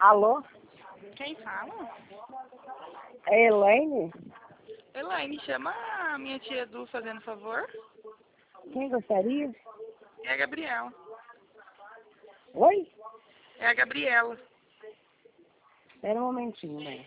Alô? Quem fala? É Elaine? Elaine, chama a minha tia Edu, fazendo favor. Quem gostaria? É a Gabriela. Oi? É a Gabriela. Espera um momentinho, né?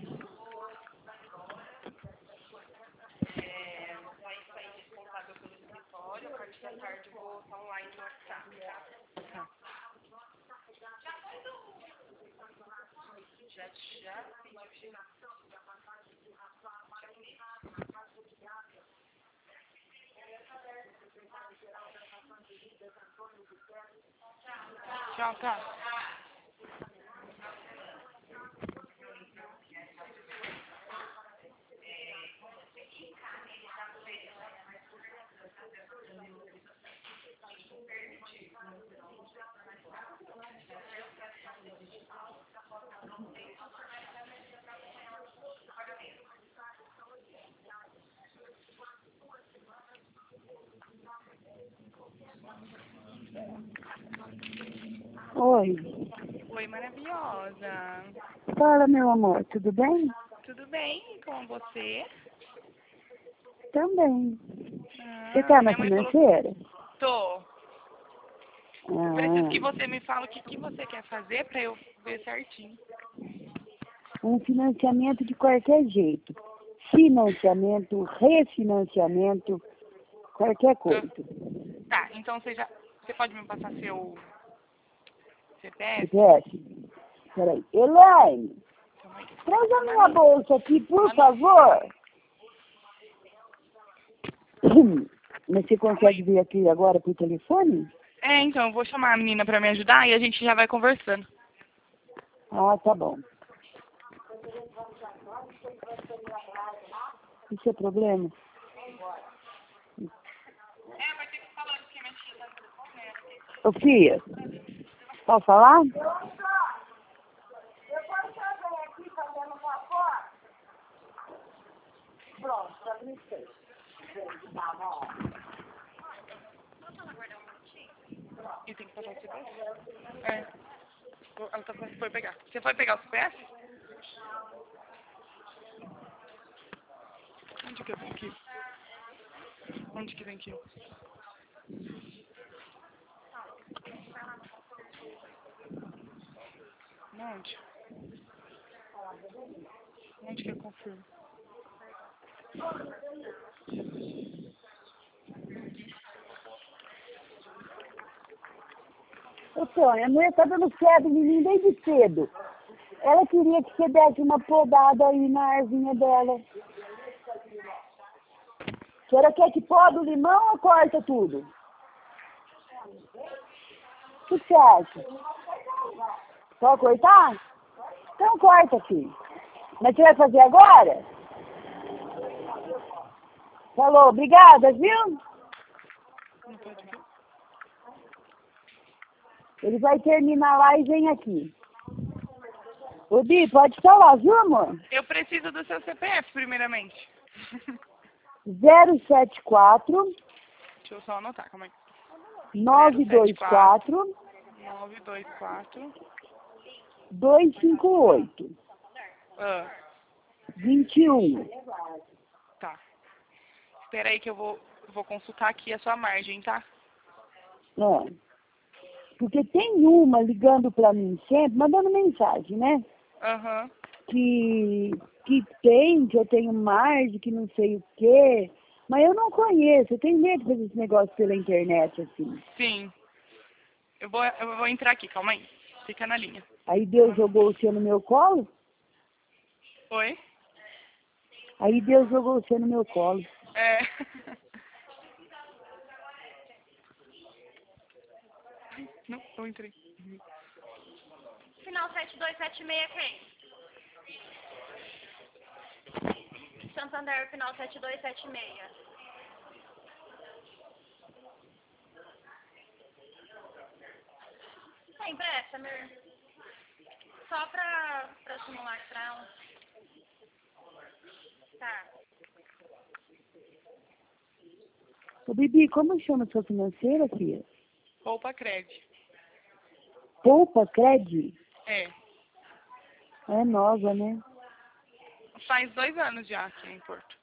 Tchau, tá. Oi. Oi, maravilhosa. Fala, meu amor, tudo bem? Tudo bem com você? Também. Você tá na Minha mãe falou... financeira? Tô. Eu preciso que Ah, você me fale o que você quer fazer pra eu ver certinho. um financiamento de qualquer jeito. Financiamento, refinanciamento, qualquer coisa. Tá, então você pode me passar seu CPF? CPF? Peraí. Elaine, Calma aí. traz a minha bolsa aqui, por favor. Mas você consegue vir aqui agora por telefone? É, então, eu vou chamar a menina pra me ajudar e a gente já vai conversando. Ah, tá bom. Isso é problema? Vai ter que falar porque minha tia tá no telefone, né? Ô, filha, pode falar? E tem que passar o CPF? É. Ela foi pegar. Você foi pegar o CPF? Onde que eu tenho que ir? Onde que tem que ir? Onde? Onde que eu confirmo? Ô, Sônia, a mulher tá dando febre em mim desde cedo. Ela queria que você desse uma podada aí na arzinha dela. A senhora quer que poda o limão ou corta tudo? O que você acha? Pode cortar? Então corta, filho. Mas você vai fazer agora? Falou, obrigada, viu? Não pode ver. Ele vai terminar lá e vem aqui. Ô, Bi, pode falar, viu, amor? Eu preciso do seu CPF, primeiramente. 074 Deixa eu só anotar, calma aí. 924 924. 258 Ah, 21. tá. Espera aí que eu vou consultar aqui a sua margem, tá? É. Porque tem uma ligando pra mim sempre, mandando mensagem, né? Aham. Que tem, que eu tenho margem, que não sei o quê. Mas eu não conheço, eu tenho medo de fazer esse negócio pela internet, assim. Sim. Eu vou entrar aqui, calma aí. Fica na linha. Aí Deus jogou você no meu colo? Oi? Aí Deus jogou você no meu colo. É. Não, eu entrei. Final 7276 quem? Santander, final 7276. Tem pressa, meu irmão? Só pra simulacrar. Tá. Ô, Bibi, como chama a sua financeira, filha? Poupa crédito. Poupa Cred? É. É nova, né? Faz 2 anos já aqui em Porto.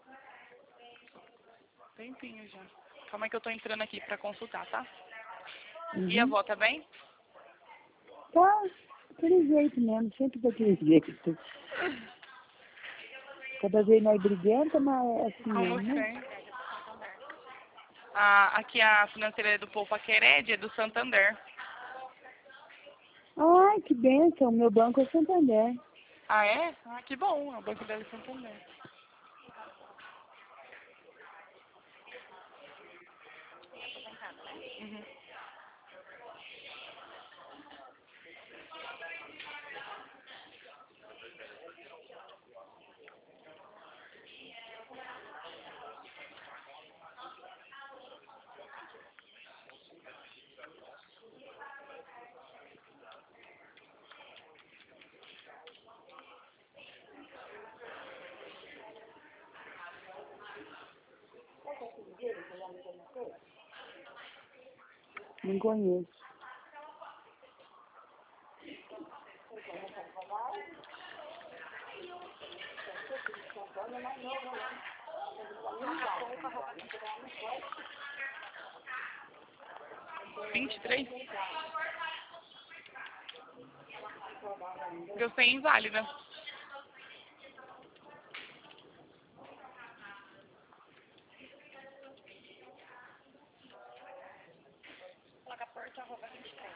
Tempinho já. Calma aí que eu tô entrando aqui pra consultar, tá? E a Uhum. avó, tá bem? Tá daquele jeito mesmo, sempre daquele jeito. Cada vez mais briguenta, mas é assim Como mesmo, né? sempre. Aqui a financeira é do Poupa Quered, é do Santander. Ai, que bênção, meu banco é Santander. Ah, é? Ah, que bom. É o banco dela é Santander. Uhum. Não conheço. R$ 23? Deu 100 inválida. Coloca porto@23.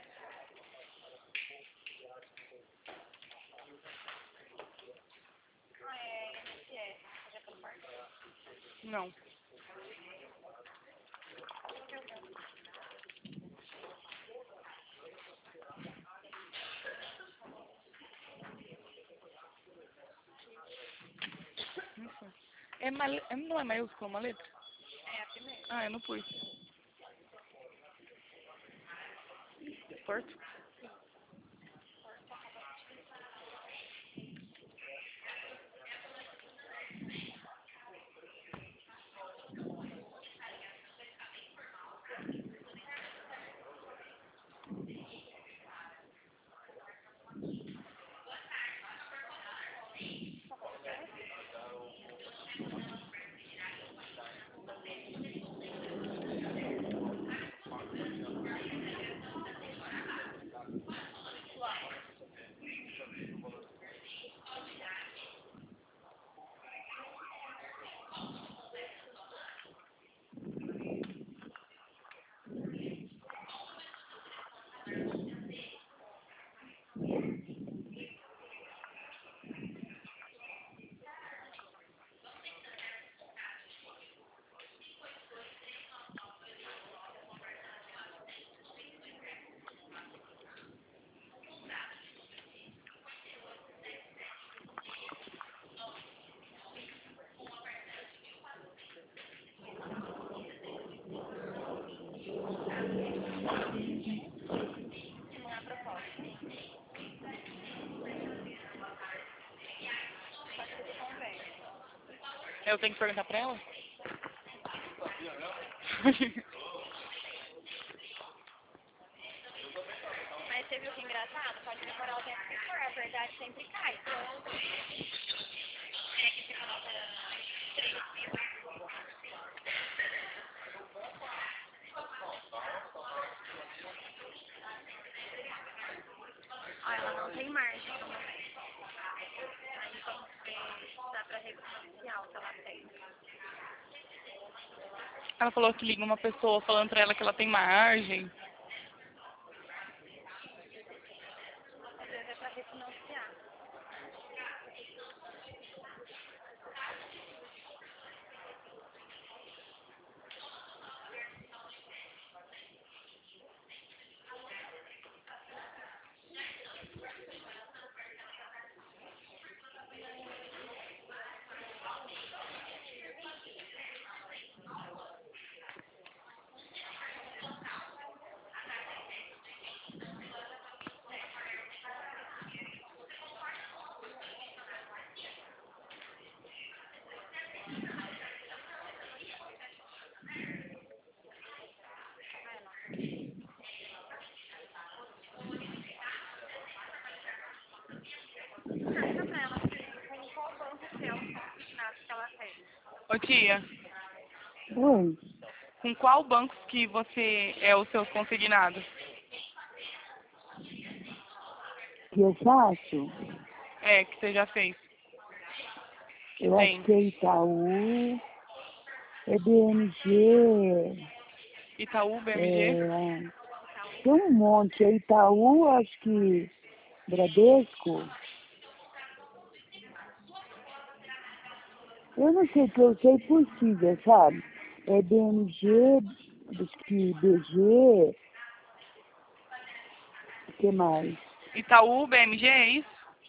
Ah, é INSS. Fazer pelo porto. Não. Isso. Não é maiúscula uma letra? É a primeira. Ah, eu não pus. Porto? Eu tenho que perguntar pra ela? Mas você viu que engraçado? Pode demorar o tempo que for, a verdade sempre cai. É que você coloca 3.000. Ó, ela não tem margem no momento. Aí vamos ver se dá pra refinanciar o que ela tem. Ela falou que liga uma pessoa falando pra ela que ela tem margem. Às vezes é pra refinanciar. Tia, Oi, com qual banco que você é os seus consignados? o que eu faço? É, que você já fez. Que Eu tem. acho que é Itaú, é BMG, Itaú, BMG. é, tem um monte. É Itaú, acho que Bradesco. Eu não sei, que eu sei por sigla, sabe? É BMG, acho que BG, o que mais? Itaú, BMG, é isso?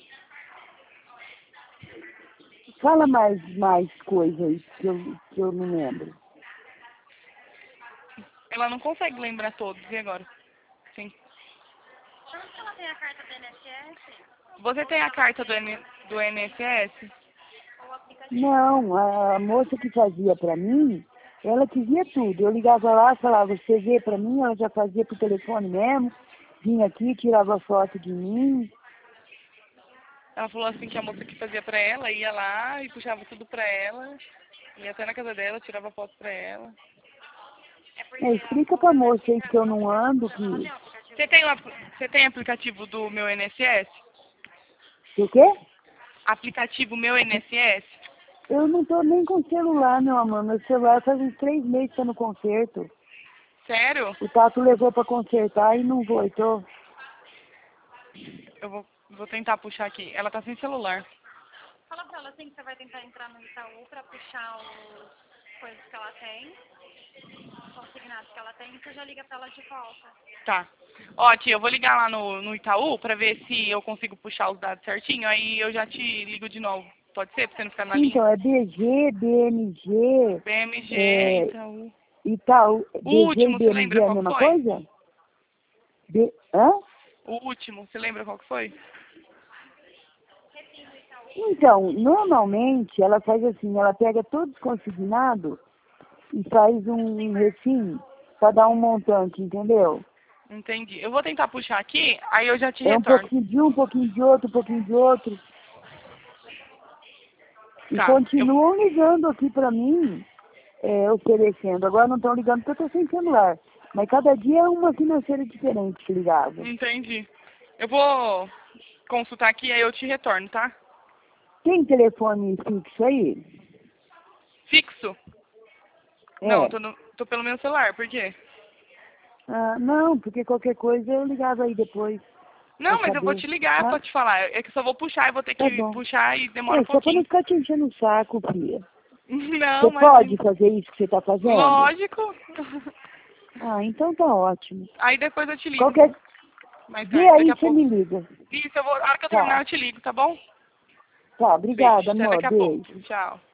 Fala mais coisa aí, que eu não lembro. Ela não consegue lembrar todos, e agora? Sim. Tanto que ela tem a carta do INSS, Você tem a carta do INSS? ou o aplicativo. Não, a moça que fazia pra mim, ela que via tudo. Eu ligava lá, falava, você vê pra mim, ela já fazia por telefone mesmo, vinha aqui, tirava foto de mim. Ela falou assim que a moça que fazia pra ela ia lá e puxava tudo pra ela, ia até na casa dela, tirava foto pra ela. É porque Explica pra moça aí que eu não ando, ela tem o que aplicativo. Você tem aplicativo do meu INSS? o quê? Aplicativo meu INSS? Eu não tô nem com celular, meu amor. Meu celular faz uns 3 meses que tá no conserto. Sério? O Tato levou pra consertar e não voltou. Eu vou tentar puxar aqui. Ela tá sem celular. Fala pra ela assim que você vai tentar entrar no Itaú pra puxar os coisas que ela tem, os consignados que ela tem, e você já liga pra ela de volta. Tá. Ó, tia, eu vou ligar lá no Itaú pra ver se eu consigo puxar os dados certinho, aí eu já te ligo de novo. Pode ser? Pra você não ficar na linha? Então, é BG, BMG, BMG, é, Itaú. Itaú, O BG e último, você BMG lembra é a qual que mesma foi? coisa? Hã? O último, você lembra qual que foi? Então, normalmente ela faz assim, ela pega todos os consignados e faz um refim para dar um montante, entendeu? Entendi. Eu vou tentar puxar aqui, aí eu já te É um retorno. pouquinho de um pouquinho de outro, um pouquinho de outro. E Tá. continuam ligando aqui para mim, oferecendo. Agora não estão ligando porque eu estou sem celular. Mas cada dia é uma financeira diferente que ligava. Entendi. Eu vou consultar aqui, aí eu te retorno, tá? Tem telefone fixo aí? Fixo? Não, É. tô pelo meu celular, por quê? Ah, não, porque qualquer coisa eu ligava aí depois Não, pra mas eu vou saber. te ligar Tá? pra te falar. É que eu só vou puxar, eu vou ter Tá que bom. puxar e demora um Só pra não pouquinho. ficar te enchendo o saco, filha. Não, Você mas pode fazer isso que você tá fazendo? lógico. Ah, então tá ótimo. Aí depois eu te ligo. Qualquer... Mais Vê tarde, daqui aí, a você pouco. me liga. Isso, eu vou, a hora que eu terminar Tá. eu te ligo, tá bom? Tá, obrigada, Beijo, até amor. daqui a pouco. Beijo. Tchau.